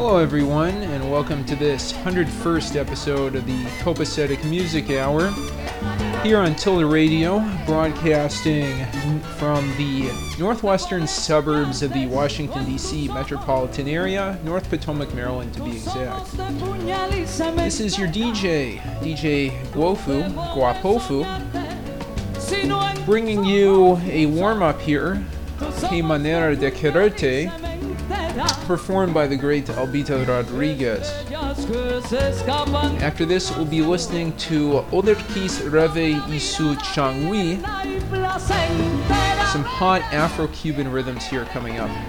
Hello everyone, and welcome to this 101st episode of the Copacetic Music Hour here on Tilda Radio, broadcasting from the northwestern suburbs of the Washington, D.C. metropolitan area, North Potomac, Maryland to be exact. This is your DJ Guapofu, bringing you a warm-up here, Que Manera de Quererte, performed by the great Albita Rodriguez. After this, we'll be listening to Oderkis Reve Isu Changui, some hot Afro-Cuban rhythms here coming up.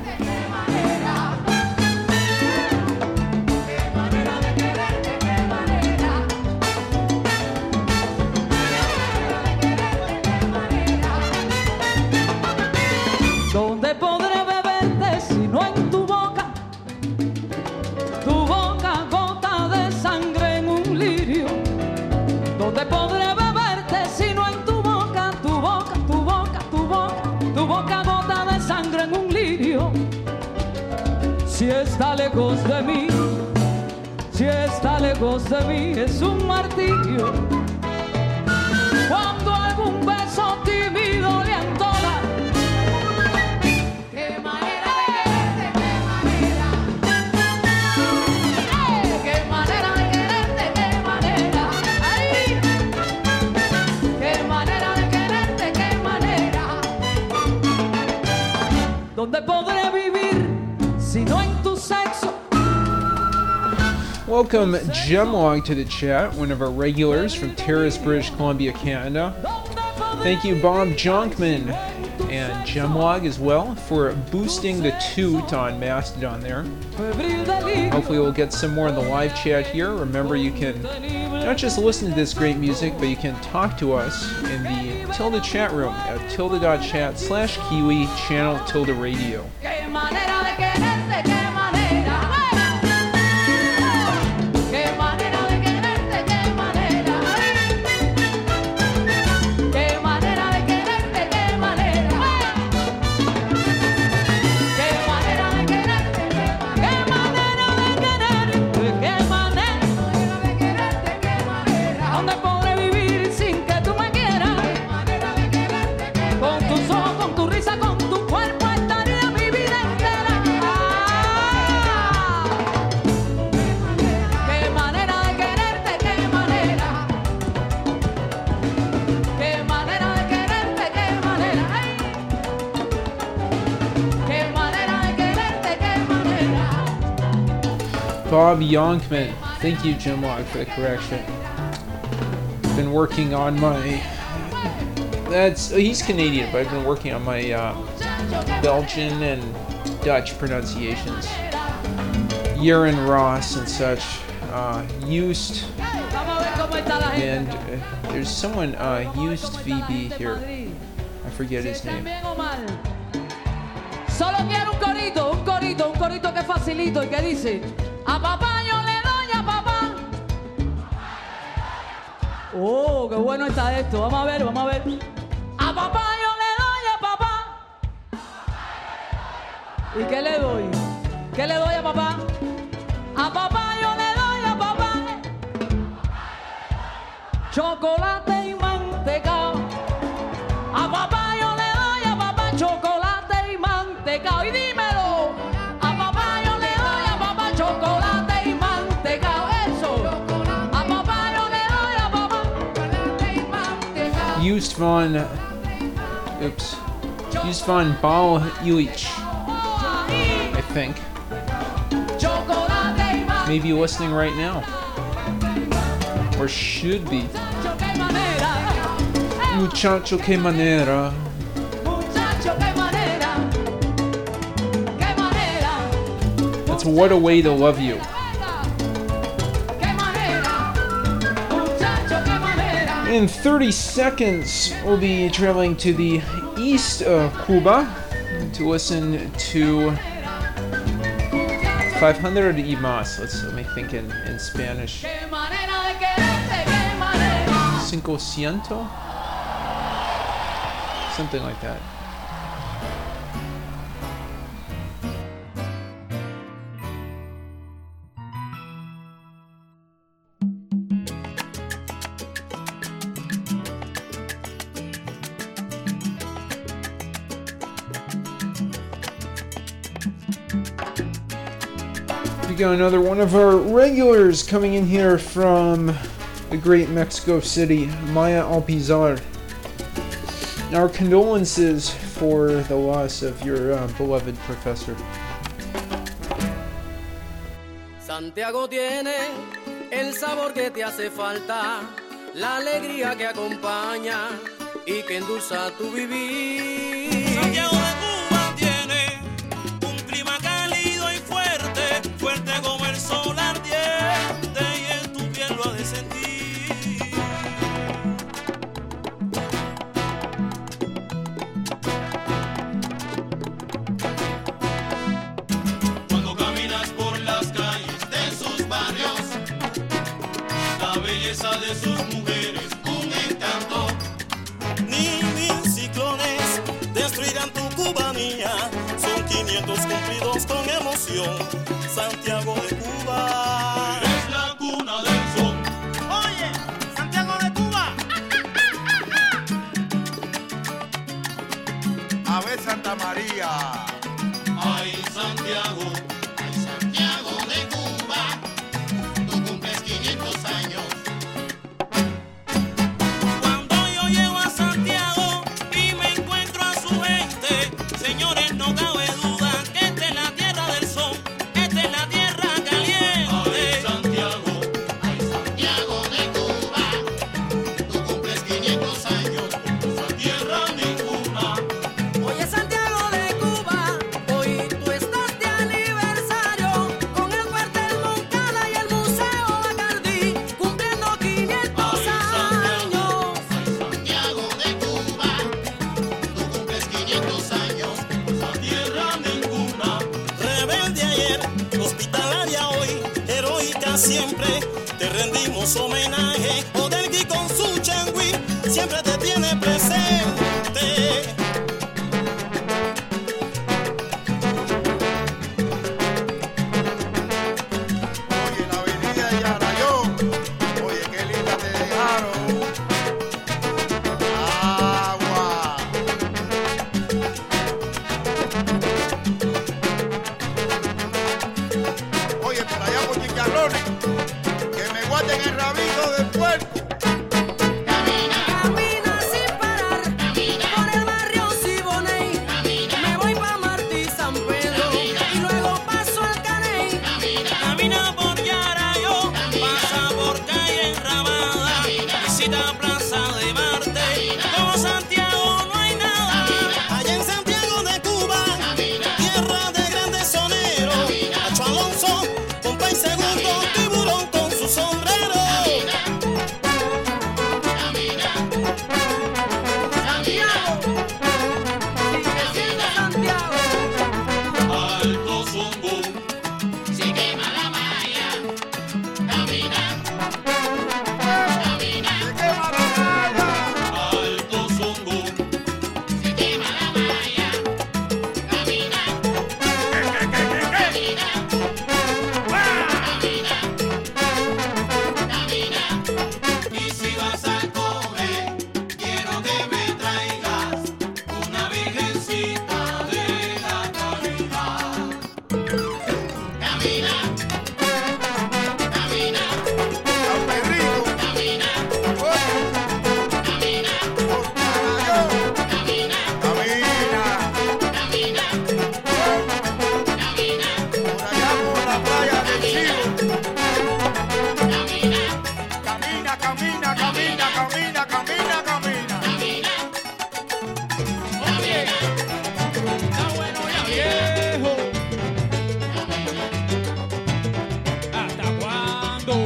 Si está lejos de mí es un martirio. Cuando algún beso tímido le entona. Qué manera de quererte, qué manera de quererte, qué manera. Ay, qué manera de quererte, qué manera. ¿Dónde podré vivir si no en tu sexo? Welcome Gemlog to the chat, one of our regulars from Terrace, British Columbia, Canada. Thank you Bob Jonkman and Gemlog as well for boosting the toot on Mastodon there. Hopefully we'll get some more in the live chat here. Remember, you can not just listen to this great music, but you can talk to us in the Tilda chat room at tilda.chat/Kiwi channel Tilda Radio. Bob Yonkman, thank you Gemlog for the correction. Been working on my, he's Canadian, but I've been working on my Belgian and Dutch pronunciations. Jaren Ross and such, Used, and there's someone, Used VB here, I forget his name. Solo quiero un corito que facilito y que dice: a papá yo le doy a papá. Oh, qué bueno está esto. Vamos a ver. A papá yo le doy a papá. ¿Y qué le doy? ¿Qué le doy a papá? A papá yo le doy a papá. Chocolate y mantecao. A papá yo le doy a papá chocolate y mantecao. Y dímelo. A papá yo le doy a papá chocolate y mantecao. Eso. A papá yo le doy a papá chocolate y mantecao. Just von Baulich, I think. Maybe listening right now. Or should be. Muchacho que manera. That's What a Way to Love You. In 30 seconds, we'll be traveling to the east of Cuba to listen to 500 y más. Let me think in Spanish. 500? Something like that. We got another one of our regulars coming in here from the great Mexico City, Maya Alpizar. Our condolences for the loss of your beloved professor. Santiago tiene el sabor que te hace falta, la alegría que acompaña y que endulza tu vivir. Santiago de Cuba tiene un clima cálido y fuerte, fuerte como el sol ardiente y en tu piel lo ha de sentir. Cuando caminas por las calles de sus barrios, la belleza de sus mujeres, un encanto. Ni mil ciclones destruirán tu cubanía. Son 500 cumplidos con emoción. Santiago de Cuba es la cuna del son. Oye, Santiago de Cuba. A ver Santa María. Ay, Santiago. Ay, Santiago de Cuba, tú cumples 500 años. Cuando yo llego a Santiago y me encuentro a su gente, señores, no cabe duda que esta es la tierra del sol, esta es la tierra caliente. Ay, Santiago. Ay, Santiago de Cuba, tú cumples 500 años. Esa tierra ninguna. Oye, Santiago de Cuba, hoy tú estás de aniversario con el cuartel Moncada y el Museo Bacardí, cumpliendo 500 años. Santiago de Cuba, tú cumples 500 años. Esa tierra ninguna. Rebelde ayer, hospitalaria hoy, heroica siempre, te rendimos homenaje. Odelgui con su changui siempre te tiene presente. Oye, la avenida de Yarayón. Oye, qué linda te dejaron. Agua. Oye, por allá por Chicharrones, que me guarden el rabito del puerco. Camina sin parar por el barrio Siboney. Me voy pa' Martí San Pedro y luego paso al Caney. Camina por Yarayo, pasa por calle Enramada, visita Plaza de Marte. Como Santiago no hay nada. Allá en Santiago de Cuba, tierra de grandes soneros, Nacho Alonso, Pompey Segundo, Tiburón con su sombrero. Santiago, sigue siendo Santiago. Alto Zumbo. Si quema la malla, camina, ¡Se quema la malla! Alto Zumbo. si quema la malla, camina, Y si vas a comer, quiero que me traigas una virgencita de la caridad. camina, San Pedrito. Oye, por Yarayón. Camina. Por allá por la playa del Chivo. Camina, camina, camina, camina, camina, camina. Está bueno ya viejo. ¿Hasta cuándo?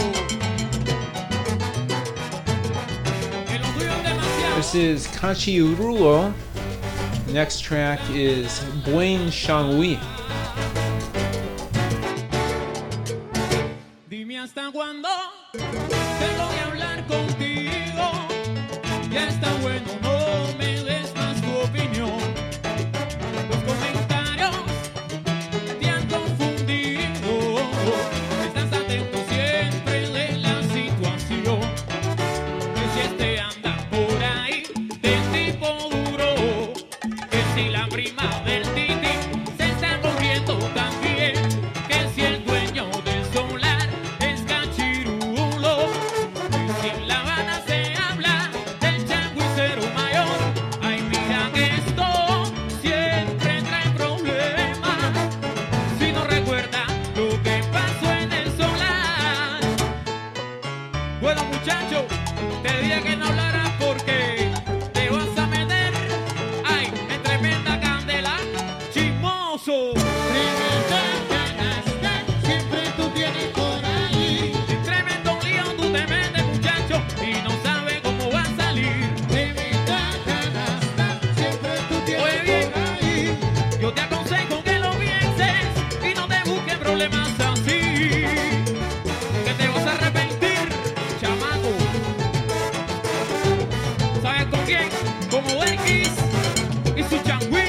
Que lo tuyo es demasiado. This is Cachirulo. Next track is Buen Shanhui. Dime hasta cuándo tengo que hablar contigo. Ya está bueno, no me des más tu opinión. Los comentarios te han confundido. Estás atento siempre de la situación. Que si este anda por ahí de tipo duro. Que si la prima del Titi se está corriendo también. Que si el dueño Siempre tú tienes por ahí. En tremendo lío tú te metes, muchacho, y no sabes cómo va a salir. Tremenda canasta. Siempre tú Oye, tienes bien. por ahí. Yo te aconsejo que lo pienses y no te busques problemas así, que te vas a arrepentir, chamaco. ¿Sabes con quién? Como X y su changüí.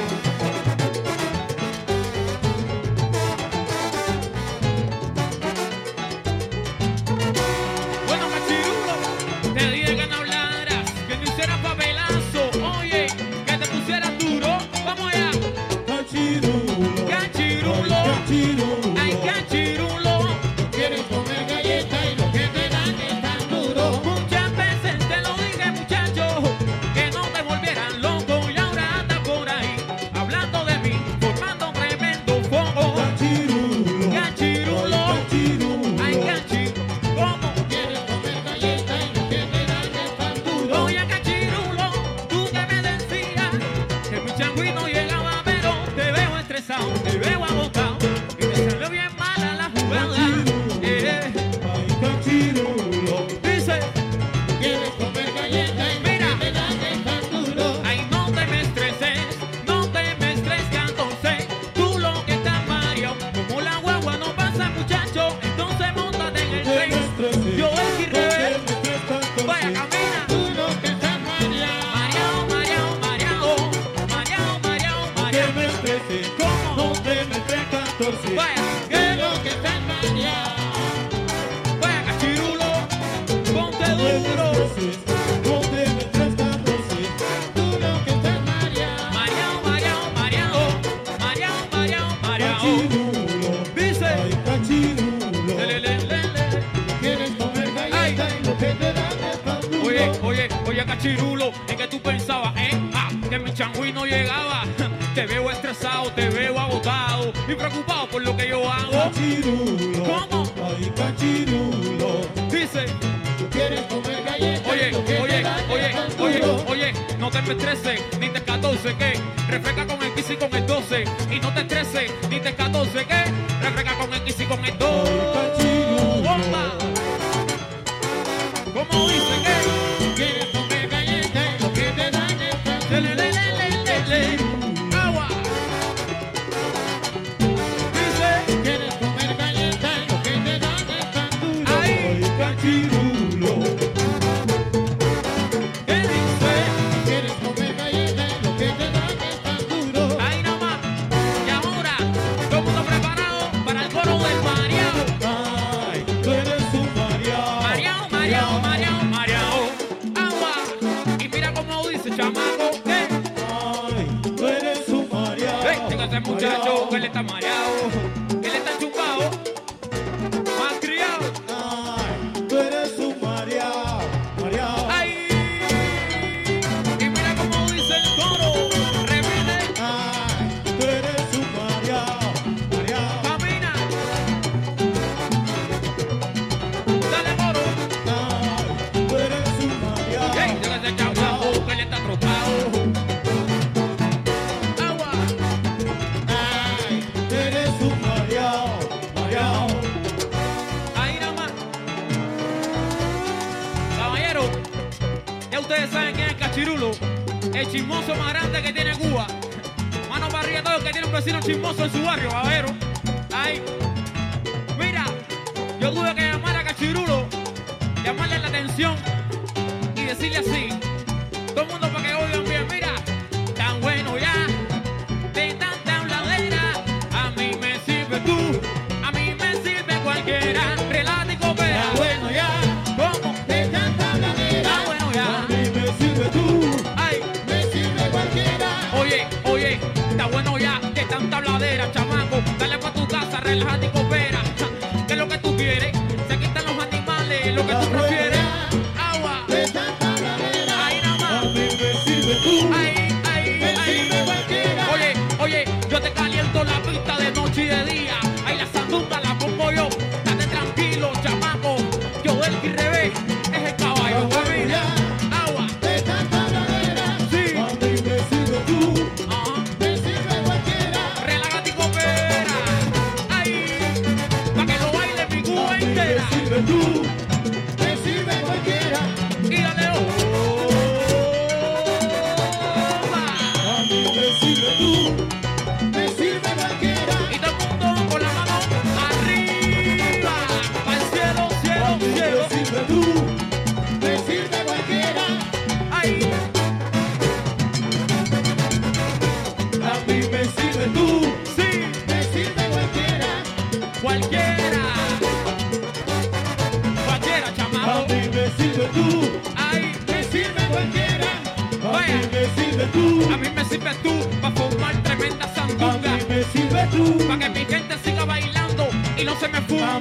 Bueno, machirulo, te dije que no hablaras, que no hicieras papelazo, oye, que te pusieras duro. Vamos allá. Cachirulo. Cachirulo, Cachirulo. ay cachirulo, Quieres comer galleta y lo que te dan es tan duro. muchas veces te lo dije, muchacho, que no te volvieran loco y ahora anda por ahí hablando de mí, formando tremendo fuego. Cachirulo. Cachirulo, Cachirulo. ay cachi, ¿cómo? Quieres comer galleta y lo que te dan es tan duro. Oye cachirulo, tú que me decías que mi changüí no llegaba, pero te veo estresado, te veo agotado y te salió bien mala la jugada. Ay, cachirulo. Dice, Quieres comer galleta y lo Mira. que te dan es tan duro. ay, no te me estreses, que entonces tú lo que estás mareado, como la guagua no pasa, muchacho, entonces móntate en el tren. Yo el revés, vaya, camina. Tú lo que estás mareado. Mareado, mareado, mareado, mareado, mareado, Que mareado. me estreses. ¿Cómo? No te me estés 14. Vaya, Tú ¿qué? lo que estás mareado. Vaya, cachirulo, ponte No te duro. estreses. No te me estés 14. Tú lo que estás mareado. Mareado, mareado, mareado, mareado, mareado, mareado. Cachirulo. Dice, Ay, cachirulo. le, le, le, le. Quieres comer galleta y lo que te dan es tan duro. Oye, cachirulo, ¿en qué tú pensabas, que mi changüí no llegaba? Te veo estresado, te veo agotado y preocupado por lo que yo hago. Cachirulo. ¿Cómo? Ay, cachirulo. Dice, Tú quieres comer galleta oye, y lo que te dan es tan duro. oye, no te me estreses, ni te 14, que refresca con el 15 y con el 12. Y no te estreses, ni te 14, que refresca con el 15 y con el 12. Ay, cachirulo. ¡Bomba! ¿Cómo dice que? Quieres comer galleta y lo que te dan es tan Le, le, le, duro. le, le. Agua. Dice, Quieres comer galleta y lo que te dan es tan duro. Ay. Ay, cachirulo. ¿qué dice? Quieres comer galleta y lo que te dan es tan duro. Ahí nomás. Y ahora, todo el mundo preparado para el coro del mareado. Ay, tú eres un mareado. Mareado, mareado, mareado, mareado. Agua. Y mira cómo dice, chamaco, que Ay, tú eres un mareado. fíjate muchacho, que él está mareado, que él está chupado, mal criado. Ay, tú eres un mareado. Mareado. Ay. Y mira cómo dice el coro. Repite, Ay, tú eres un mareado. Mareado. camina. Dale coro. Ay, tú eres un mareado. Hey, fíjate chamaco, que él está trotado. Agua. Ay, tú eres un mareado. Mareado. Ahí nomás. Caballero, ya ustedes saben quién es Cachirulo, el chismoso más grande que tiene Cuba. Mano para arriba todo el que tiene un vecino chismoso en su barrio, caballero. Ahí. Mira, yo tuve que llamar a Cachirulo, llamarle la atención y decirle así. Todo el mundo para que oigan bien, mira, tan bueno ya, de tanta habladera, a mí me sirve tú, a mí me sirve cualquiera, relata y coopera. Está bueno ya. ¿Cómo? De tanta habladera. Está bueno ya. A mí me sirve tú. Ay, Me sirve cualquiera. oye, está bueno ya, de tanta habladera, chamaco, dale pa' tu casa, relájate y coopera. ¿Qué es lo que tú quieres? Se quitan los animales, lo que tú prefieres. Agua, De tanta habladera. ahí nada A más. mí me sirve tú. Ahí, ahí, Me ahí. sirve cualquiera. Oye, yo te caliento la pista de noche y de día. Ahí la sandunga la pongo yo. Date tranquilo, chamaco. Yo del que revés es el caballo. Camina. Agua. De tanta habladera. Sí. A mí me sirve tú. Ajá. Me sirve cualquiera. Relájate y coopera. A mí me sirves tú para formar tremenda sandunga. Para que mi gente siga bailando y no se me funda.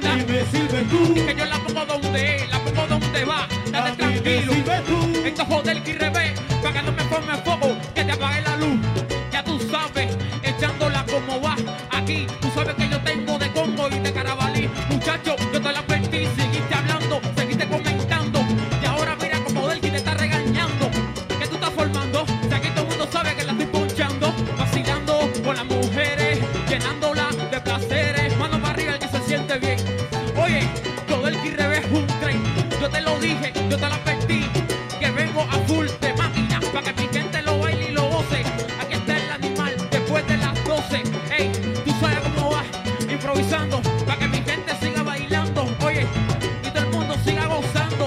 Que yo la pongo donde es, la pongo donde va. Date tranquilo. Esto es joder y revés. Para que no me forme fuego, que te apague la luz. Ya tú sabes, echándola como va. Aquí, tú sabes que yo tengo de Congo y de Carabalí. Muchacho, yo te la advertí, seguiste hablando, seguiste comentando. Y ahora mira como Delki te está regañando. Que tú estás formando, si aquí todo el mundo sabe que la estoy ponchando. Vacilando con las mujeres, llenándola de placeres. Mano para arriba el que se siente bien. Oye, todo el que revés un tren. Yo te lo dije, yo te lo advertí. Que vengo a full de máquina para que mi gente lo baile y lo goce. Aquí está el animal después de las 12. Ey, tú sabes cómo va, improvisando para que mi gente siga bailando. Oye, y todo el mundo siga gozando.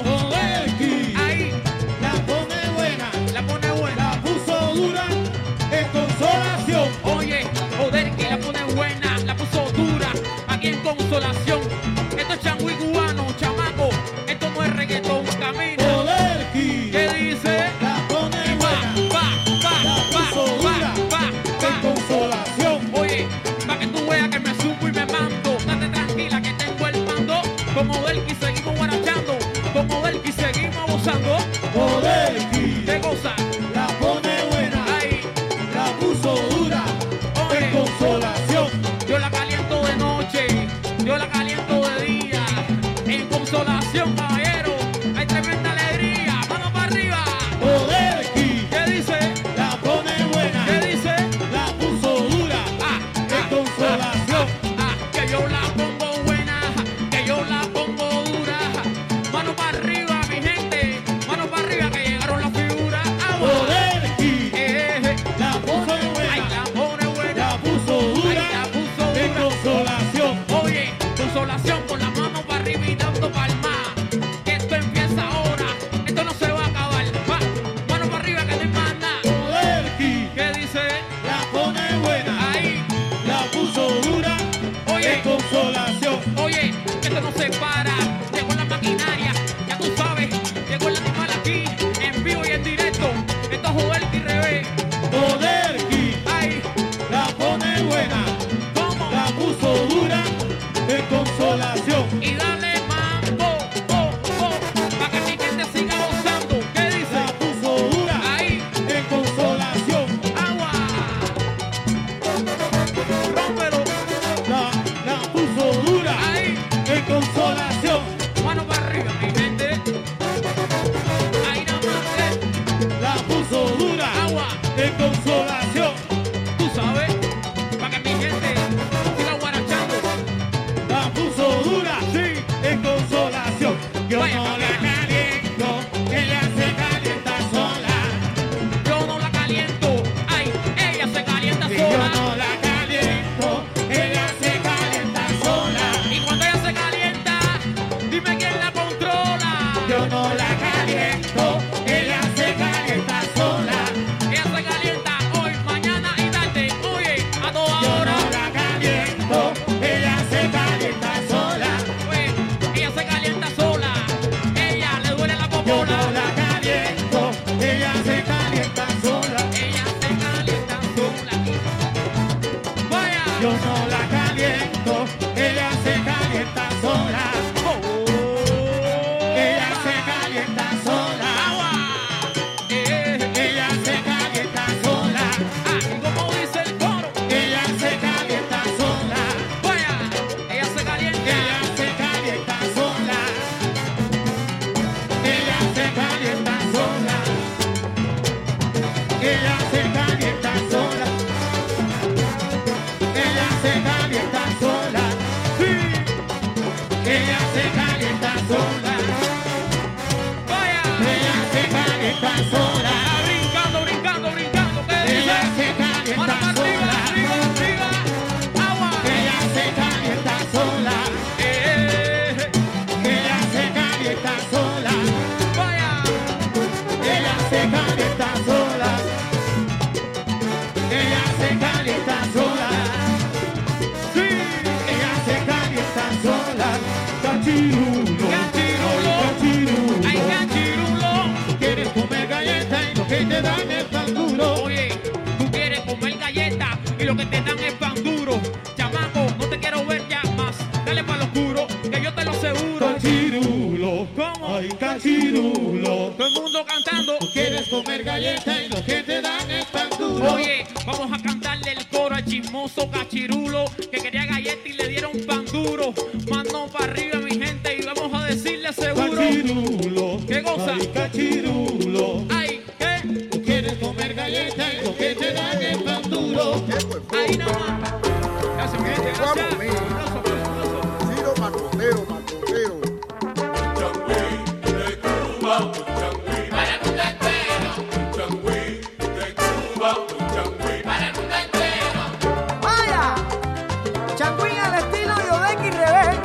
Ahí, La pone buena, la pone buena. la puso dura, en consolación. Oye, Oderki la pone buena, la puso dura, aquí en consolación. Esto es changüí cubano, chamaco, esto no es reggaetón, camina. Oderki, ¿Qué dice? la pone Y buena, la puso dura, en consolación. Oye, pa' que tú veas que me subo y me mando. Date tranquila que tengo el mando. Como Oderki seguimos guarachando, como Oderki seguimos gozando. Oderki, ¿Qué goza? la pone buena, Ahí, la puso dura, en oye. consolación. Yo la caliento de noche, yo la caliento de día. En consolación, caballero, hay tremenda alegría. Mano para arriba. Oderki, ¿Qué dice? la pone buena, ¿Qué dice? la puso dura, en consolación. Que yo la pongo buena, que yo la pongo dura. Mano para arriba, mi gente. Mano para arriba, que llegaron las figuras. Agua. Oderki, la puso Ay, buena, la pone buena. la puso dura, Ay, la puso en dura. consolación. Oye, consolación con la mano para arriba y dando palma. Que esto empieza ahora, esto no se va a acabar. Va, mano para arriba que no hay más nada. Oderki, ¿Qué dice? la pone buena, Ahí, la puso dura, Oye. en consolación. oye, que esto no se para. Llegó la maquinaria, ya tú sabes. Llegó el animal aquí, en vivo y en directo. Esto es Oderki revés. Oderki, Ay, la pone buena, ¿cómo? la puso dura, en consolación. Y dale mambo, para que mi gente siga gozando. ¿Qué dice? La puso dura, Ahí, en consolación. agua. Rómpelo. La puso dura, Ahí, en consolación. mano para arriba, mi gente. Ahí nada más, La puso dura, agua. en consolación. Tú sabes, para que mi gente siga guarachando. La puso dura, Sí, en consolación. Yo Vaya, no la vaya. caliento, ella se calienta sola. yo no la caliento. Ay, ella se calienta Y yo sola. no la caliento, ella se calienta sola. Y cuando ella se calienta, dime quién la controla. Yo no la caliento, ella se calienta sola. Ella se calienta hoy, mañana y tarde. Oye, a toda Yo hora. no la caliento, ella se calienta sola. Oye, ella se calienta sola. Ella le duele la Yo popola. no la caliento, ella se calienta sola. Ella se calienta sola. Vaya. Yo no la caliento, ella se calienta sola. Ella se calienta sola. Agua. Ella se calienta sola. Ah, y como dice el coro. Ella se calienta sola. Vaya. Ella se calienta. Ella se calienta sola. Ella se calienta sola. Ella se calienta sola. Ella se calienta que quería galleta y le dieron pan duro. Mano para arriba, mi gente, y vamos a decirle seguro. Cachirulo, ¿Qué cosa? ay, cachirulo. Ay, ¿qué? Tú quieres comer galleta y lo que te dan es pan duro. Ahí nomás. Gracias, mi gente, gracias. Vamos, mío. Aplauso, aplauso, aplauso. Ciro Macotero, Macotero. Vaya, changüí al estilo de Odequi Rebel.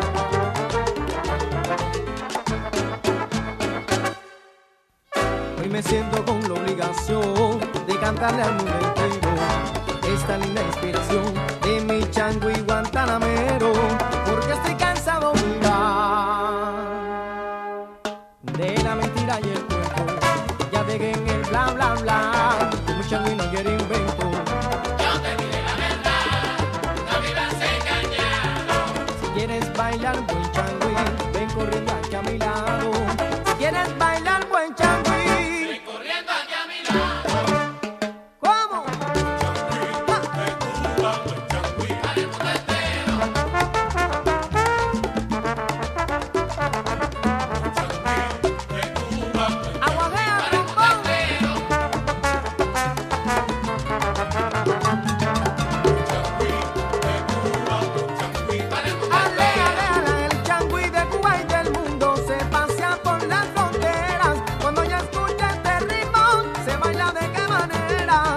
Hoy me siento con la obligación de cantarle al mundo entero esta linda inspiración de mi changüí guantanamero, porque estoy cansado, mira, de la mentira y el cuento. Ya dejé en el bla bla bla, como changüí no quiere invento. Si quieres bailar buen changüí, ven corriendo aquí a mi lado. Si quieres bailar buen changüí, ven corriendo aquí a mi lado. ¿Cómo? Aguadea, trombón. Ale, ale, ale, el changüí de Cuba y del mundo se pasea por las fronteras. Cuando ya escucha este ritmo, se baila de qué manera.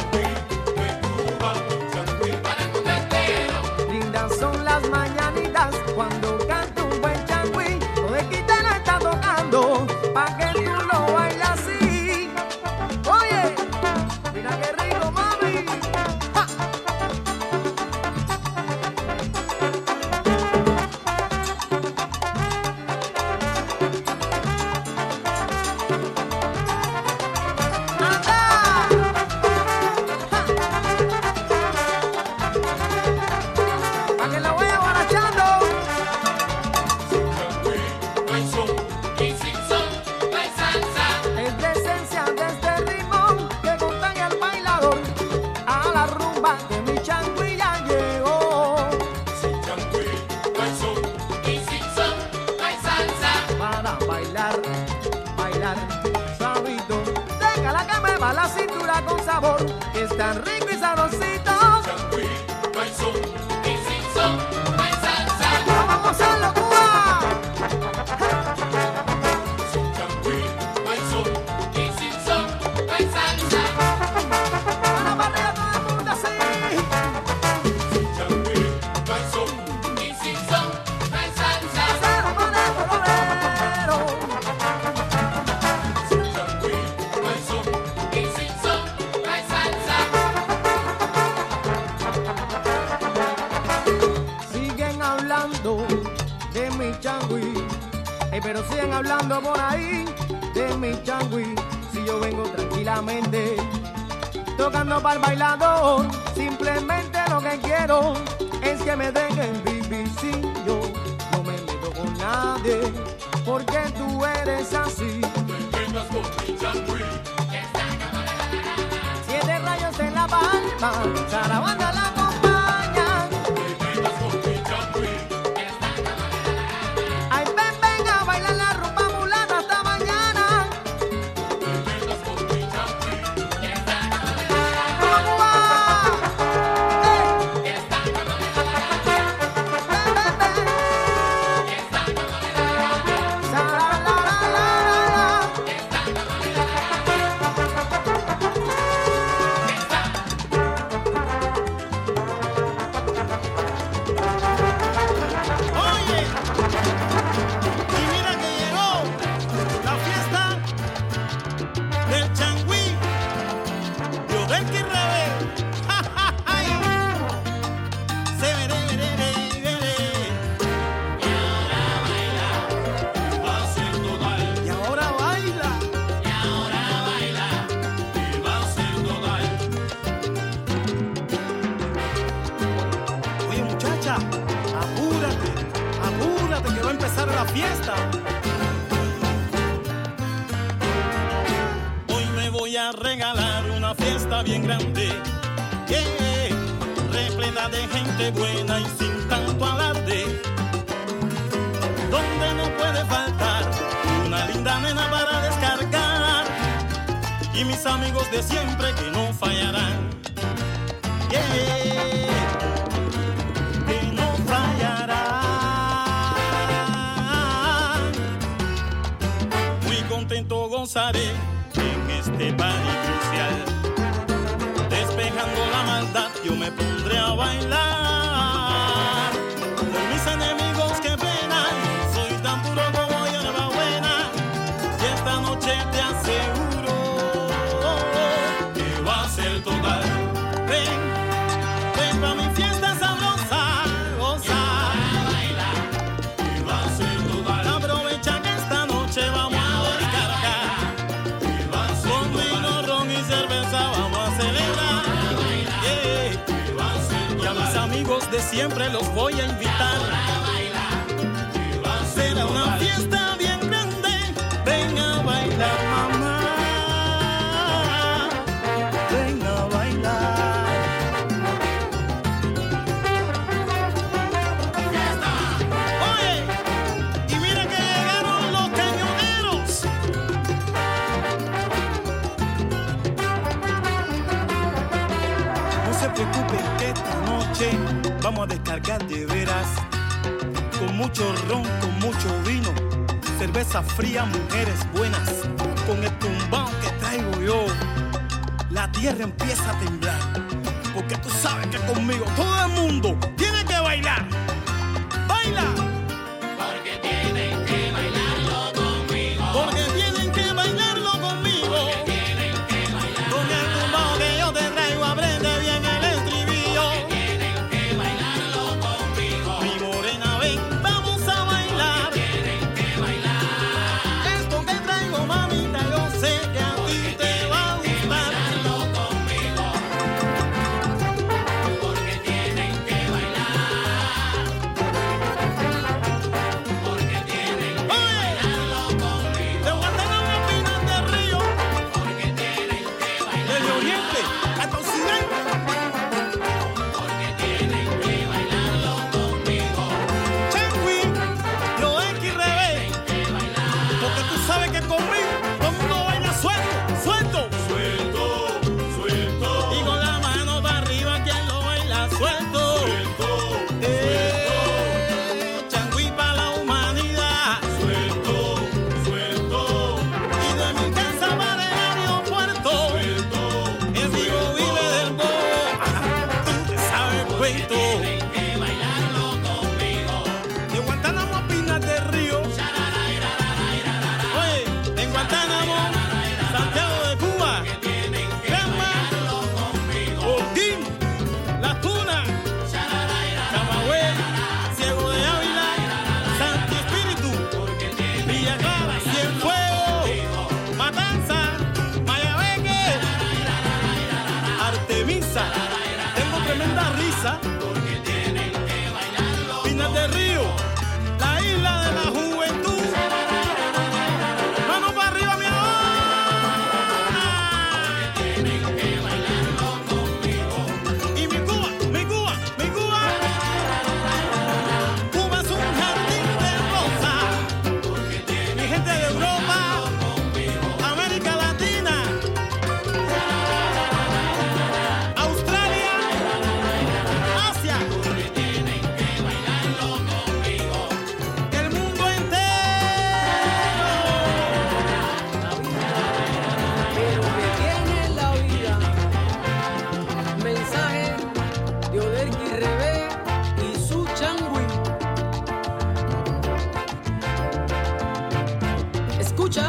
Lindas son las mañanitas cuando canta un buen changüí. No de quitar está tocando, pa' que tú lo bailas así. Oye, mira qué rico, mami. ¡Ja! Pa' que la vaya guarachando. Es la esencia de este ritmo que contagia al bailador. A la rumba que mi changüí ya llegó. Para bailar, bailar suavito. Déjala que me va la cintura con sabor. Que es tan rico y sabrosito. Vamos a hacerlo, Cuba. Para arriba todo el mundo así. Se lo pone bolero. Siguen hablando de mi changüí, pero siguen hablando por ahí de mi changüí. Si yo vengo tranquilamente tocando para el bailador, simplemente lo que quiero es que me dejen vivir. Si yo no me meto con nadie, porque tú eres así. 7 rayos en la palma, Sarabanda la acompaña. Ay, ven, ven a bailar la rumba mulata hasta mañana. ¿Cómo va? ¡Ey! Ven, ven, ven. Saralalalala. Oye, y mira que llegó la fiesta del changüí de Odequi Rebel. ¡Ja, ja, ay! Se veré, veré, veré, veré. Y ahora baila. Oye, muchacha, apúrate, apúrate que va a empezar la fiesta. Hoy me voy a regalar una fiesta bien grande. Yeah. repleta de gente buena y sin tanto alarde, donde no puede faltar una linda nena para descargar y mis amigos de siempre que no fallarán. Yeah, que no fallarán. Muy contento gozaré en este party crucial. Despejando la maldad, yo me pondré a bailar. Por mis enemigos que penan, soy tan puro como hierba buena. Y esta noche te aseguro que va a ser total. Ven, ven pa' mi fiesta sabrosa, goza. A bailar, que va a ser total. Aprovecha que esta noche vamos a descargar. Con vino, ron y cerveza vamos a celebrar. Y a mis amigos de siempre los voy a invitar. Será una fiesta bien grande. Ven a bailar, mamá. Ven a bailar. Oye, y mira que llegaron los cañoneros. No se preocupen que esta noche vamos a descargar de veras. Con mucho ron, con mucho vino, cerveza fría, mujeres buenas. Con el tumbao que traigo yo, la tierra empieza a temblar. Porque tú sabes que conmigo todo el mundo tiene que bailar. ¡Baila! Porque tienen que bailarlo conmigo. Porque tienen que bailarlo conmigo. Porque tienen que bailarlo. Con el tumbao que yo te traigo, aprende bien el estribillo. Porque tienen que bailarlo conmigo. Mi morena, ven, vamos a bailar. Porque tienen que bailar. Esto que traigo, mamita, yo sé que a ti te va a gustar. Bailarlo conmigo. Porque tienen que bailar. Porque tienen que bailarlo conmigo. De Guatemala, Pinas del Río. Porque tienen que bailar. Del Oriente hasta Occidente. Porque tienen que bailarlo conmigo. Changui, yo XRB. Porque tú sabes que conmigo todo el mundo baila suelto, suelto. Suelto, suelto. Y con la mano para arriba, quien lo baila suelto. Suelto, suelto. Changui para la humanidad. Suelto, suelto. Y de mi casa para el aeropuerto. Suelto, el Vigo vive del bobo. Tú te sabes cuento. Tienen que bailarlo conmigo. De Guantánamo a Pinas del Río. Oye, en Guantánamo, Santiago de Cuba, Granma, Holguín, Las Tunas, Camagüey, Ciego de Ávila, Santi Espíritu, Villa Clara, Cienfuegos, Matanza, Mayabeque, Artemisa. Tengo tremenda risa. Pinas del Río, la isla de la juventud. Mano para arriba, mi amor. Y mi Cuba, mi Cuba, mi Cuba. Cuba es un jardín de rosas. Mi gente de Europa, América Latina, Australia, Asia. El mundo entero. Pero que tiene la vida. Mensaje de Oderki Rebe y su changui. Escucha.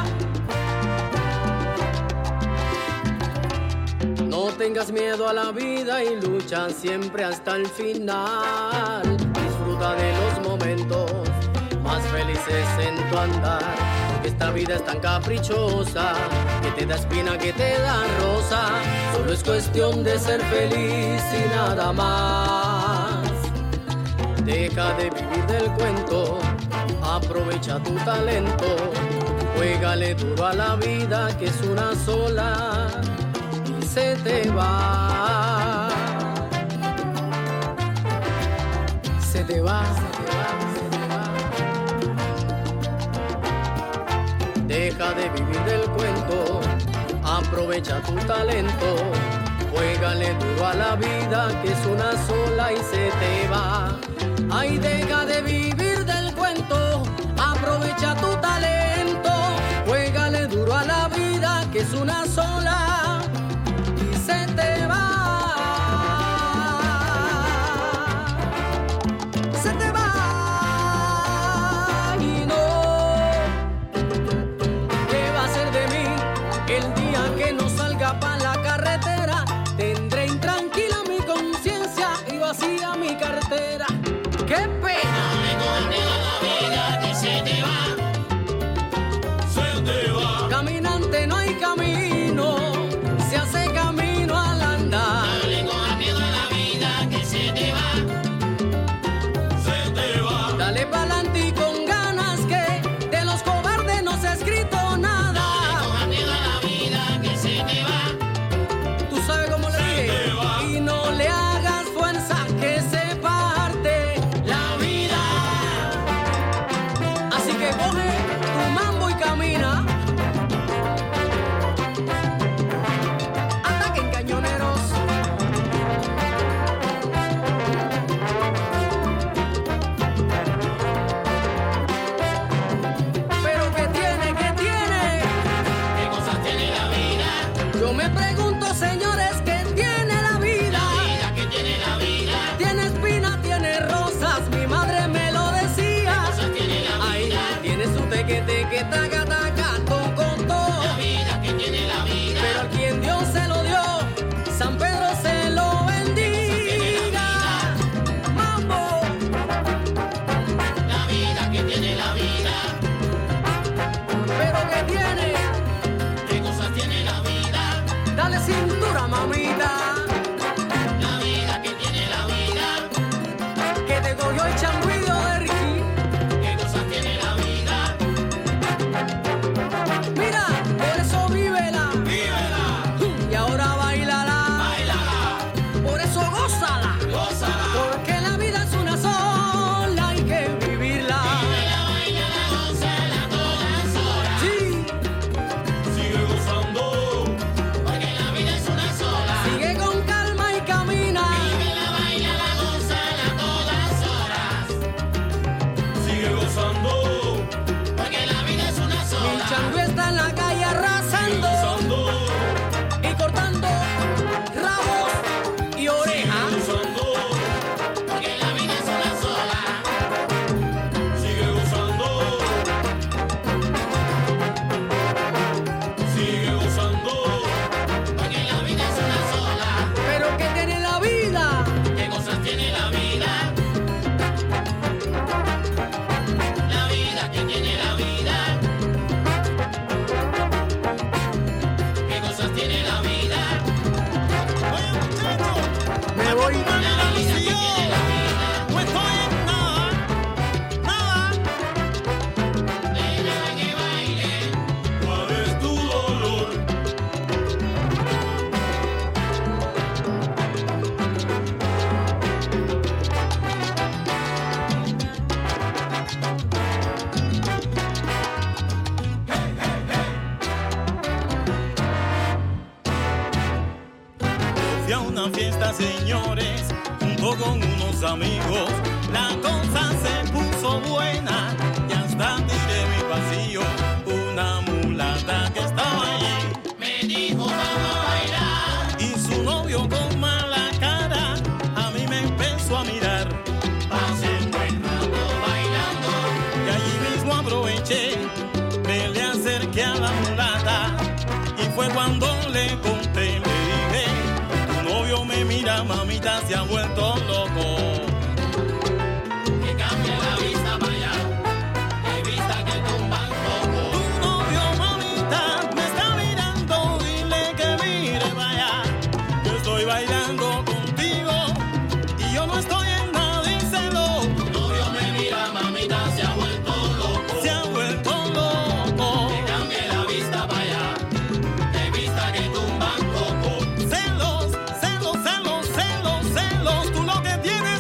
No tengas miedo a la vida y lucha siempre hasta el final. Disfruta de los momentos más felices en tu andar. Porque esta vida es tan caprichosa que te da espina, que te da rosa. Solo es cuestión de ser feliz y nada más. Deja de vivir del cuento, aprovecha tu talento. Juégale duro a la vida, que es una sola y se te va. se te va. Deja de vivir del cuento, aprovecha tu talento, juégale duro a la vida que es una sola y se te va. Ay, deja de vivir del cuento, aprovecha tu talento, juégale duro a la vida que es una sola y se te va. Se te va y no. ¿Qué va a ser de mí el día que no salga pa' la carretera? Tendré intranquila mi conciencia y vacía mi cartera. ¡Qué pena! Caminante no hay camino, se hace camino al andar. No le cojas miedo a la vida que se te va. Se te va. Dale pa'lante y con ganas que de los cobardes no se ha escrito nada. No le cojas miedo a la vida que se te va. Tú sabes cómo le dije. Y no le hagas fuerza que se parte la vida. Así que coge tu mambo y camina. Ataquen cañoneros. Pero ¿qué tiene? ¿Qué tiene? ¿Qué cosas tiene la vida? Yo me pregunto, señores, ¿qué tiene la vida? La vida que tiene la vida. Tiene espina, tiene rosas, mi madre me lo decía. ¿Qué cosas tiene la Ay, vida? tiene su teque, taca, taca, con todo. La vida que tiene la vida. Pero a quien Dios se lo dio, San Pedro se lo bendiga. Mambo, La vida que tiene la vida. pero ¿qué tiene? ¿Qué cosas tiene la vida? Dale cintura, mamita, La vida que tiene la vida. que te cogió el changuillo de Ricky. ¿Qué cosas tiene la vida? Mira, por eso vívela. Vívela, Y ahora bailala. bailala, Por eso gózala. gózala. Porque la vida es una sola, hay que vivirla. Vívela, bailala, gózala todas horas. Sí, Sigue gozando, porque la vida es una sola. sigue con calma y camina. Vívela, bailala, gózala todas horas. Sigue gozando, porque la vida es una El sola. chango está en la calle arrasando y cortando rabos y orejas. Porque la vida es una sola. Sigue gozando. Sigue gozando. Porque la vida es una sola. Pero ¿qué tiene la vida? ¿Qué cosas tiene la vida? La vida que tiene la vida. ¿Qué cosas tiene la vida? Oye, muchacho, Me voy. La vida que tiene la vida. no estoy en nada, nada. Déjala que baile. ¿Cuál es tu dolor? Fui a una fiesta, señores, junto con unos amigos. La cosa se puso buena y hasta tiré mi pasillo. Una mulata que estaba allí Me dijo vamos a bailar. y su novio con mala cara a mí me empezó a mirar. Pasé un buen rato bailando. Y allí mismo aproveché, me le acerqué a la mulata y fue cuando le conté, le dije, tu novio me mira, mamita, se ha vuelto loco. Que cambie la vista para allá. Que vista que tumban poco. Tu novio, mamita, me está mirando, dile que mire para allá. Yo estoy bailando contigo y yo no estoy en nada, díselo. Tu novio me mira, mamita, se ha vuelto loco. Se ha vuelto loco. Que cambie la vista para allá. Que vista que tumban poco. Celos, celos, celos, celos, celos, tú lo que tienes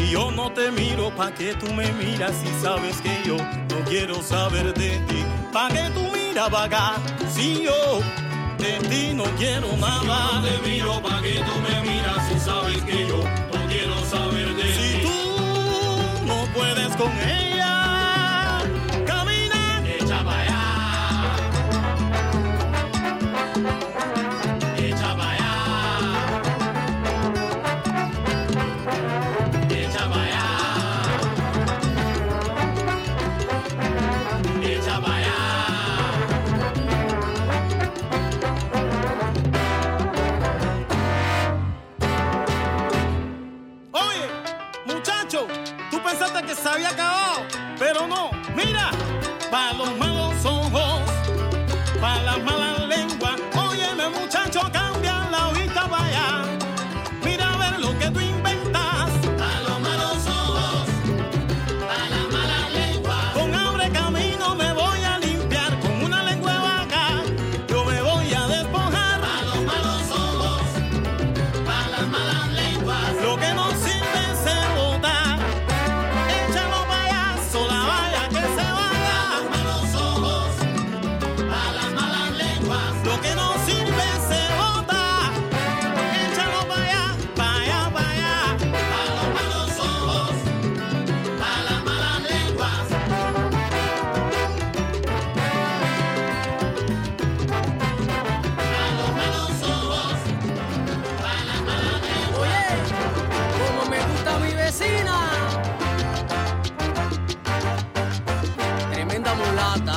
Si yo no te miro, ¿pa' qué tú me miras? Si sabes que yo no quiero saber de ti. ¿Pa' qué tú miras pa' acá? Si yo de ti no quiero nada. Si yo no te miro, ¿pa' qué tú me miras? Si sabes que yo no quiero saber de ti. Si tú no puedes con ella, camina. Echa pa' allá. Echa pa' allá. Echa pa' allá. Echa pa' allá. Oye, muchacho, tú pensaste que se había acabado, pero no. Mira, pa' los malos ojos, pa' las malas lenguas. Óyeme, muchacho, cambia la vista para allá. Mira a ver lo que tú inventas. A los malos ojos, a la mala lengua. Con abre camino me voy a limpiar. Con una lengua de vaca yo me voy a despojar. A los malos ojos, a las malas lenguas. Lo que no sirve se bota. Échalo para allá, sola vaya que se A vaya. los malos ojos, a las malas lenguas. Lo que no sirve se bota. Échalo para allá, para allá, para allá. A los malos ojos, a las malas lenguas. A los malos ojos, a las malas lenguas. Oye, como me gusta mi vecina. Tremenda mulata.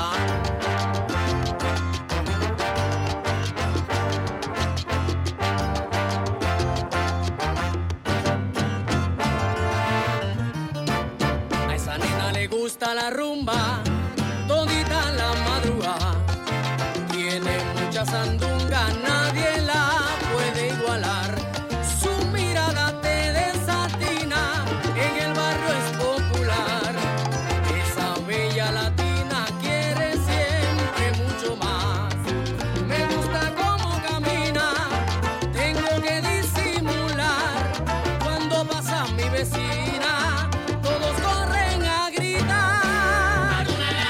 A esa nena le gusta la rumba, todita la madrugada. Tiene mucha sandunga, nadie la puede igualar. Su mirada te desatina, en el barrio es popular. Esa bella latina quiere siempre mucho más. Me gusta cómo camina, tengo que disimular. Cuando pasa mi vecina, todos corren a gritar.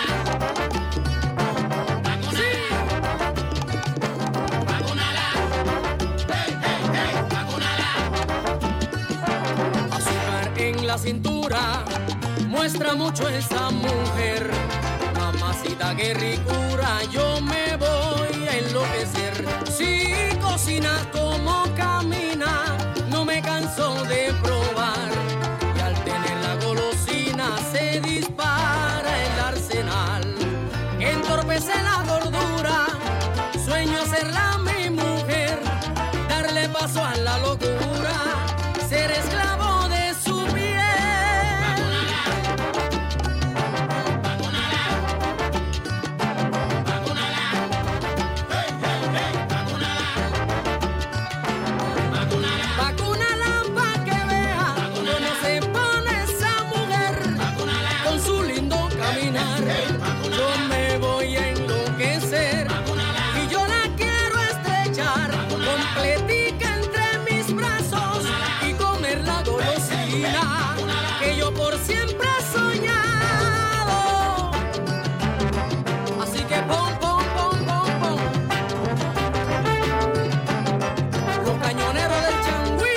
Sí. Vacúnala, hey, hey, hey, vacúnala. Azúcar en la cintura, muestra mucho esa mujer. Mamacita, qué ricura, yo me voy a enloquecer. Si cocina como camina, no me canso de probar. Y al tener la golosina se dispara el arsenal. Entorpece la gordura, sueño hacerla mi mujer, darle paso a la locura, ser esclavo de su piel. Vacúnala, vacúnala, hey, hey, hey, vacúnala, vacúnala, Vacúnala pa' que vea cómo se pone esa mujer con su lindo caminar. Yo me voy a enloquecer y yo la quiero estrechar completica entre mis brazos y comer la golosina que yo por siempre he soñado. Así que pom, pom, pom, pom, pom. Los cañoneros del Changüí.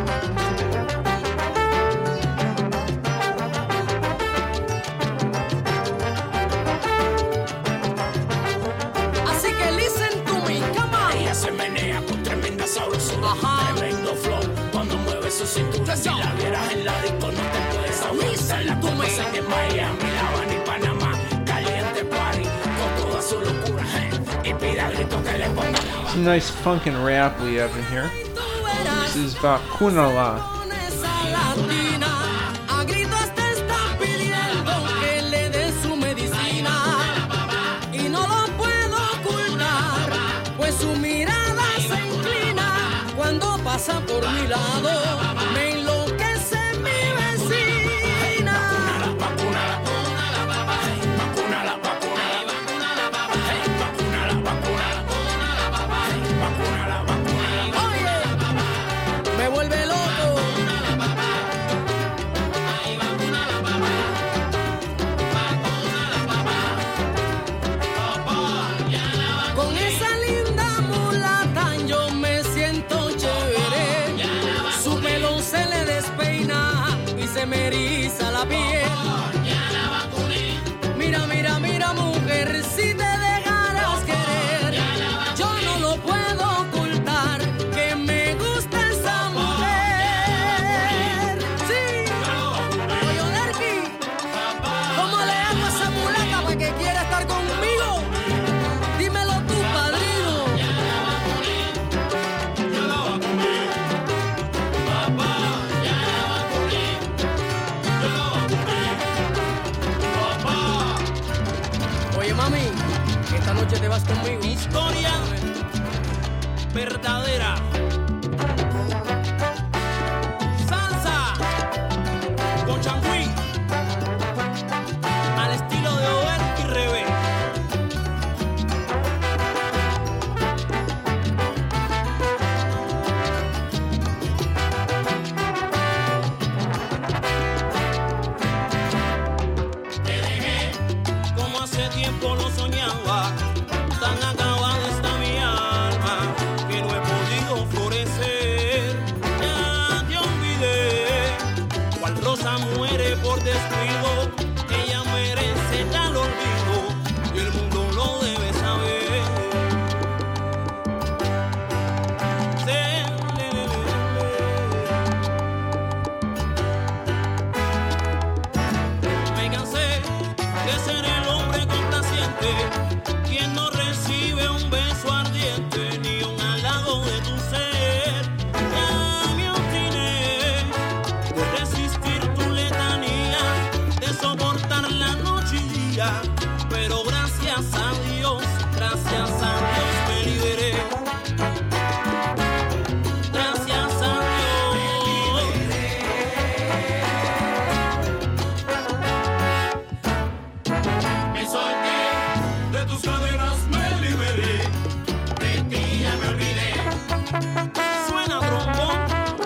Así que listen to me, come on. Ella se menea con tremenda sabrosura, Ajá. tremendo flow cuando mueve su cintura. Si la vieras en la disco no te puedes aguantar. La conocen en Miami, La Habana y Panamá. Caliente party con toda su locura, y pide a grito que le pongan la Some nice funk and rap we have in here. Tú verás. This is Vacúnala. Con esa latina, a gritos te está pidiendo que le des su medicina. Y no lo puedo ocultar, pues su mirada se inclina cuando pasa por mi lado. Me enloquece mi vecina. vacúnala, vacúnala, vacúnala, vacúnala, vacúnala, vacúnala, vacúnala. Oye, me vuelve loco. se me eriza la piel. Mira, mira, mira, mujer, si te dejaras querer, yo no lo puedo ocultar, que me gusta esa mujer. Sí, oye, Olerki, ¿cómo le hago a esa mulata para que quiera estar conmigo? Dímelo tú, padrino. Oye, mami, esta noche te vas conmigo. Historia verdadera. Salsa con changüí al estilo de Over y Rebe. Como hace tiempo lo soñaba, tan acabada está mi alma que no he podido florecer. Ya te olvidé, cual rosa muere por descuido, ella merece ya el olvido y el mundo lo debe saber. Me cansé de ser el hombre complaciente, quien no recibe un beso ardiente ni un halago de tu ser. Ya me obstiné de resistir tu letanía, de soportar la noche y día, pero gracias a Dios me liberé. Gracias a Dios. Me solté, de tus cadenas me liberé, de ti ya me olvidé. Suena trombón.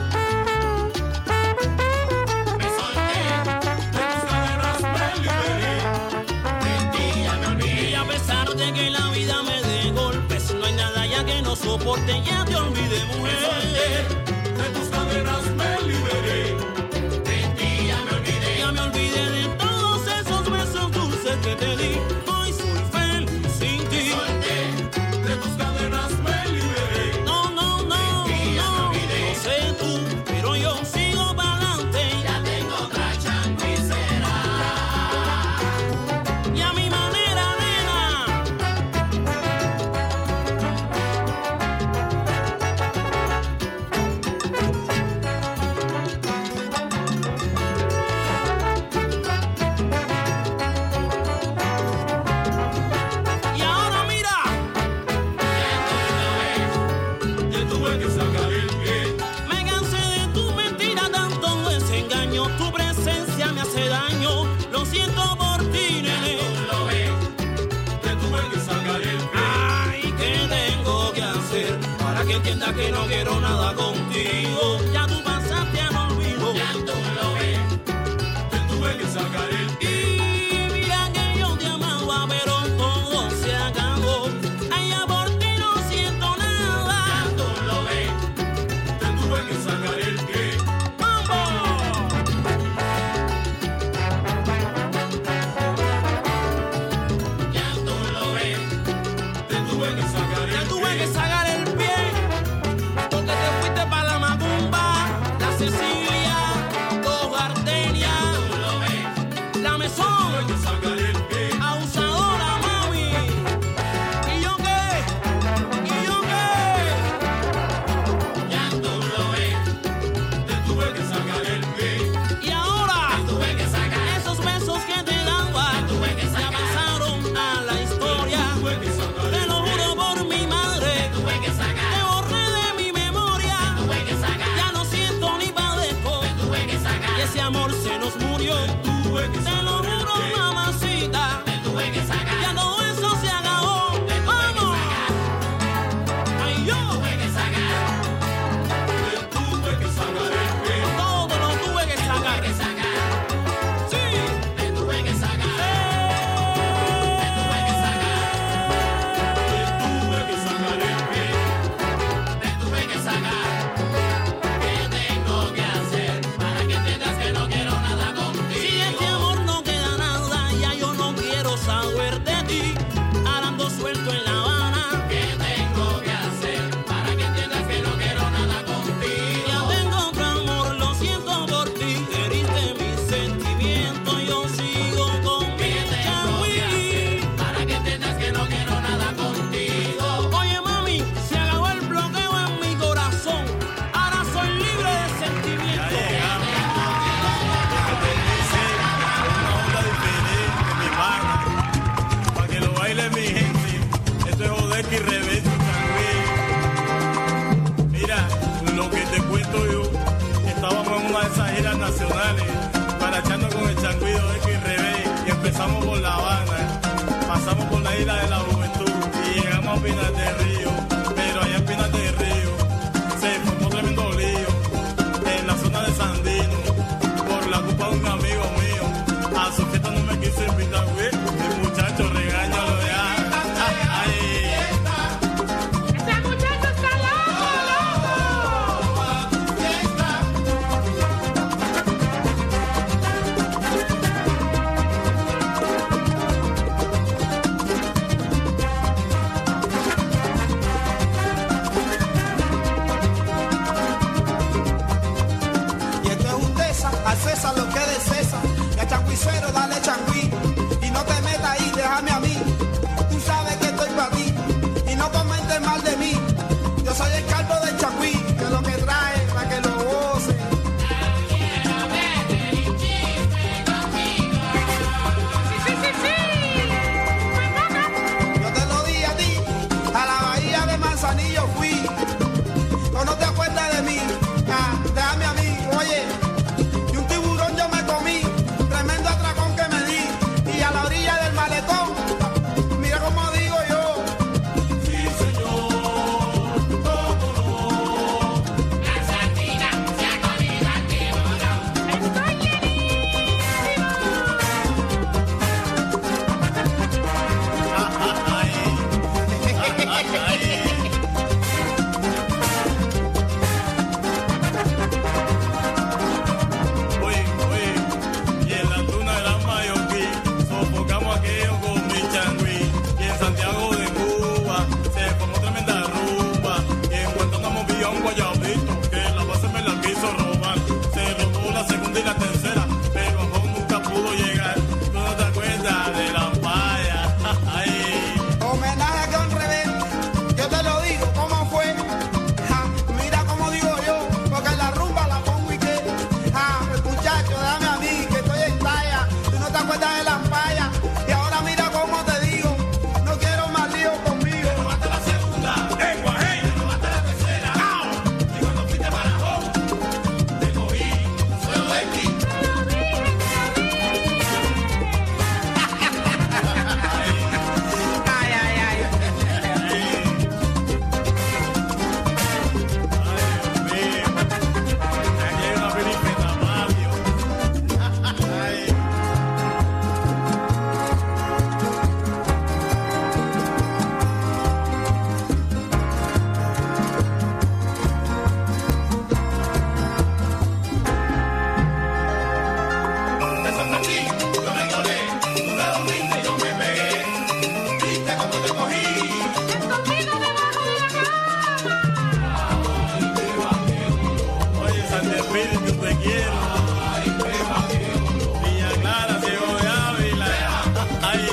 Me solté, de tus cadenas me liberé, de ti ya me olvidé. Y a pesar de que la vida me dé golpes, no hay nada ya que no soporte, ya te olvidé, Me mujer. solté, de tus cadenas me liberé, de ti ya me olvidé. Ya me olvidé de todos esos besos dulces que te di. Hoy soy feliz sin ti. Me solté, de tus cadenas me liberé. No, no, no, De ti ya me no. olvidé. No sé tú, pero yo sigo para adelante. Ya tengo otra changuicera. Y a mi manera, nena. Y ahora mira. Te tuve que sacar el pie. Me cansé de tu mentira, tanto desengaño. Tu presencia me hace daño. Lo siento por ti, nene. Lo ves, te tuve que sacar el pie. Ay, ¿qué tengo que hacer para que entiendas que no quiero nada contigo? Ya tú pasaste al olvido. Ya tú lo ves, te tuve que sacar el pie. Y mira que yo te amaba, pero todo se acabó. Ay, ya por ti no siento Ya nada. tú lo ves, te tuve que sacar el pie. ¡Vamos! Ya tú lo ves, te tuve que sacar Te el tuve pie. que sacar el pie, porque te fuiste para la Macumba, la Cecilia, dos Gardenias, Tú lo ves, la Mesón, tuve que sacar el pie. abusadora, mami. ¿Y yo qué? ¿Y yo qué? Ya tú lo ves, te tuve que sacar el pie. Y ahora, Tuve que sacar, esos besos que te daba, tuve que ya sacar, pasaron a la historia. tuve que sacar Te el lo pie. juro por mi madre, Tuve que te sacar, borré de mi memoria. tuve que sacar, Ya no siento ni padezco, tuve que sacar, y ese amor se nos murió. tuve que Te lo sacar el juro, pie. mamacita, Te tuve que sacar, ya todo eso se acabó. ¡Vamos! ¡Ay, yo! tuve que sacar, te tuve que sacar el pie. Todo lo tuve que sacar. Tuve que sacar, ¡Sí! te tuve que sacar, te tuve que sacar, te tuve que sacar el pie. Te tuve que sacar. ¿Qué tengo que hacer para que entiendas que no quiero nada giras nacionales, marachando con el changuido de XRB, y empezamos por La Habana, pasamos por la isla de la Juventud y llegamos a Pinar del Río, pero allá en Pinar del Río se formó tremendo lío en la zona de Sandino por la culpa de un amigo mío. A su fiesta no me quiso invitar, güey, el muchacho regáñalo ya. ¡Ese muchacho está loco, Y esto es un César, al César lo que es de César. Y a changuicero dale changüí. Y no te metas ahí, déjame a mí. Tú sabes que estoy para ti. Y no comentes mal de mí. Yo soy el calvo del changüí, que es lo que trae para que lo goce. Yo te lo di a ti, a la bahía de Manzanillo fui. ¿O no te acuerdas de mí? Ah, déjame a mí, oye. Y un tiburón yo me comí, tremendo atracón que me di. Y a la orilla del malecón, mira cómo digo yo. Sí, señor, cómo no. La sardina se ha comido al tiburón. ¡Estoy llenísimo! Oye, y en la tuna de la Mallorquí sofocamos aquello con mi changüí. Y en Santiago de Cuba se formó tremenda rumba. Y en Guantánamo vi a un guayabito que la base me la quiso robar. Se robó la segunda y la tercera, pero a Juan nunca pudo llegar. ¿Tú no te acuerdas de la falla? Homenaje a John Rebel, yo te lo digo, ¿cómo fue? Ja, mira cómo digo yo, porque la rumba la pongo y que, ja, muchacho, dame a mí, que estoy en talla, tú no te acuerdas de las fallas, y ahora mira cómo te digo, no quiero más lío conmigo. Robaste la segunda, guajé. Robaste la tercera, y cuando fuiste para Jón, te cogí, solo de ti. Ay, ay, ay. Aquí hay una perifeta, Mario. Ay. Te sorprendí, yo me colé, tú me dormiste y yo me pegué. ¿Viste cómo te cogí? ¡Escondido debajo de la cama! Oye, Santo Espíritu, te quiero. Villa Clara, Ciego de Ávila. Ay.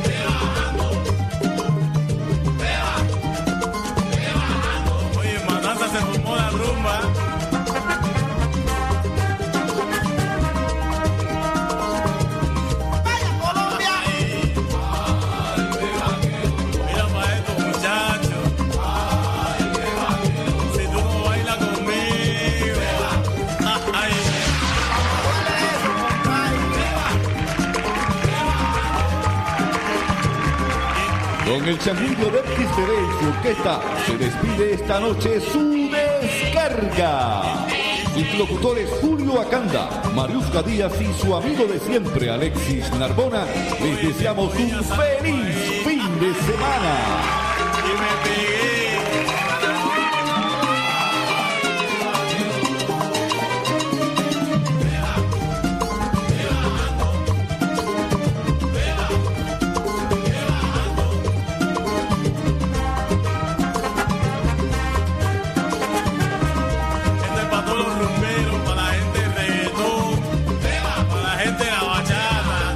Oye, en Matanza se formó la rumba. Vaya Colombia. Mira para estos muchachos. Si tú no bailas conmigo. Ay. Con el changuillo de Xteré y su orquesta se despide esta noche su descarga. Sus locutores Julio Acanda, Mariusca Díaz y su amigo de siempre Alexis Narbona les deseamos un feliz fin de semana. Y me pegué. Este es para todos los rumberos, para la gente de reggaetón, para la gente de la bachata.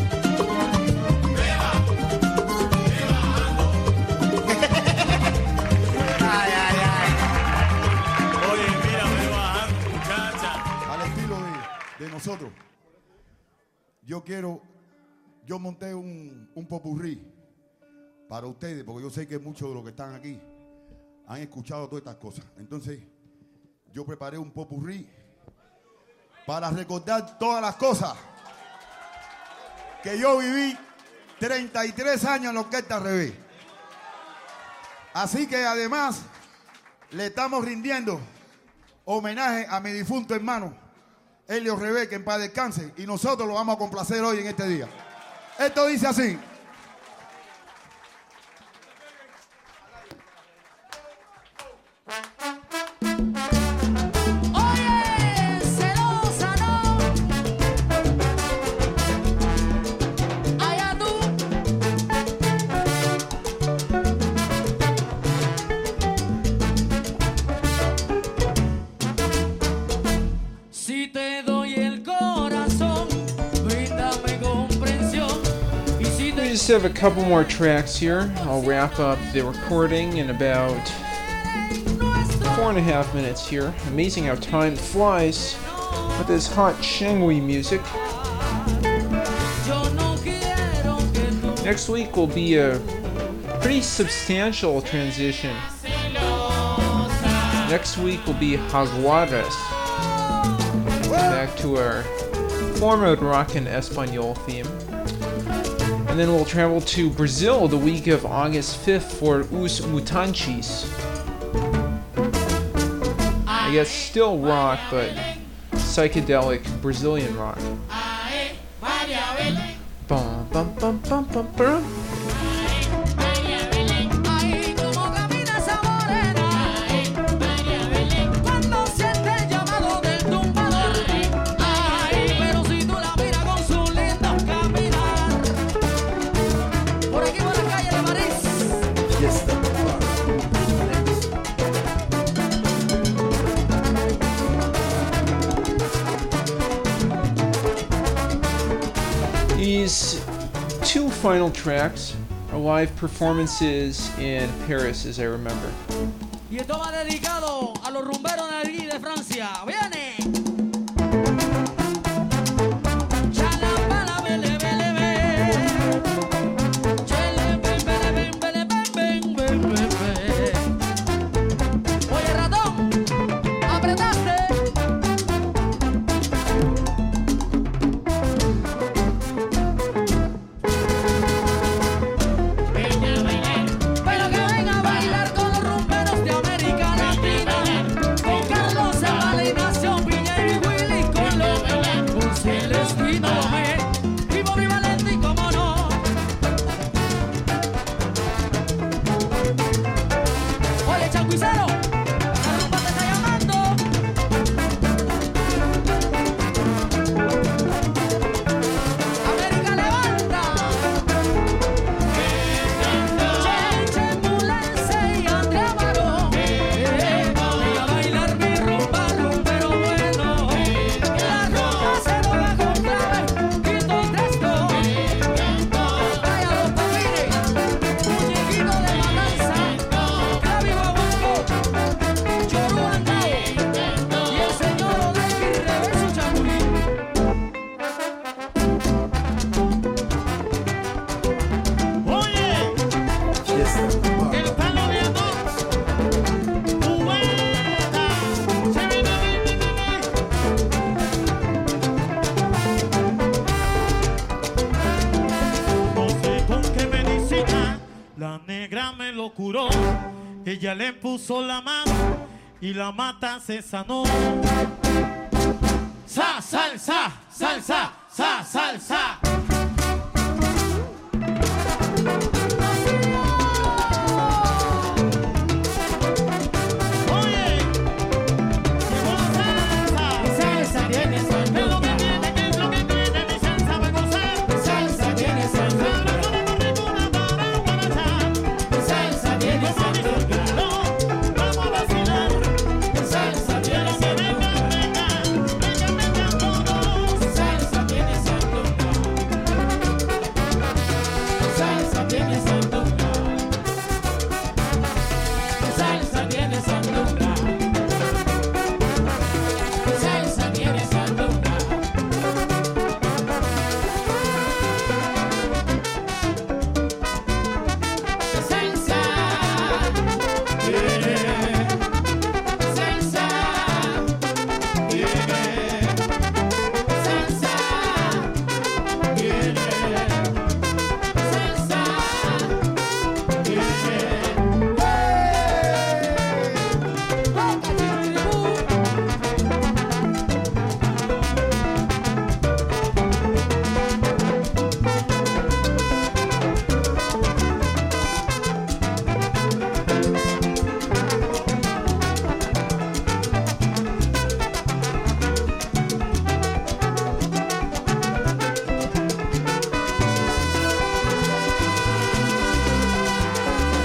Ay, ay, ay. Oye, mira, voy bajando, muchacha. Al estilo de nosotros. Yo monté un popurrí para ustedes, porque yo sé que muchos de los que están aquí han escuchado todas estas cosas. Entonces, yo preparé un popurrí para recordar todas las cosas que yo viví 33 años en la Orquesta Revés. Así que además le estamos rindiendo homenaje a mi difunto hermano Helio Revés, que en paz descanse, y nosotros lo vamos a complacer hoy en este día. Esto dice así. Oye, celosa, no. Allá tú. Si te doy el corazón, bríndame comprensión. Y si We te just have a couple more tracks here. I'll wrap up the recording in about 4.5 minutes here. Amazing how time flies with this hot Shengui music. yo no quiero que tú Next week will be a pretty substantial transition. Next week will be Jaguares. Back to our former rock and Espanol theme. And then we'll travel to Brazil the week of August 5th for Os Mutantes. I guess still rock, but psychedelic Brazilian rock. Bum, bum, bum, bum, bum, bum. Ay, como camina esa morena, cuando siente el llamado del tumbador. Ay, pero si tú la miras con su lindo caminar, por aquí por la calle de París. These two final tracks are live performances in Paris, as I remember. Y esto va dedicado a los rumberos de aquí de Francia. ¡Viene! Chalambala, bele, bele, bele. Chele, ben, bele, ben, bele, ben, ben, ben, ben, ben. Oye, ratón, apretaste. Pero que venga a bailar con los rumberos de América Latina, con Carlos Zavala y Nación Piñera y Willy Colón, con Celestino Domé y Bobby Valenti, como no. Oye, changuicero, la rumba te está llamando. América levanta. Cheche Mulense y Andrea Barón, voy a bailar mi rumba, rumbero bueno. La rumba se toca con clave, quito y tresto. Vaya los papines, muñequito de matanza, clave guaguaco, choruandao, y el señor Olegui Revés su chapulín. Oye, el palo de dos, cubeta, se viene. No sé con qué medicina la negra me lo curó. Ella le puso la mano y la mata se sanó. Sa, salsa, salsa, sa, salsa.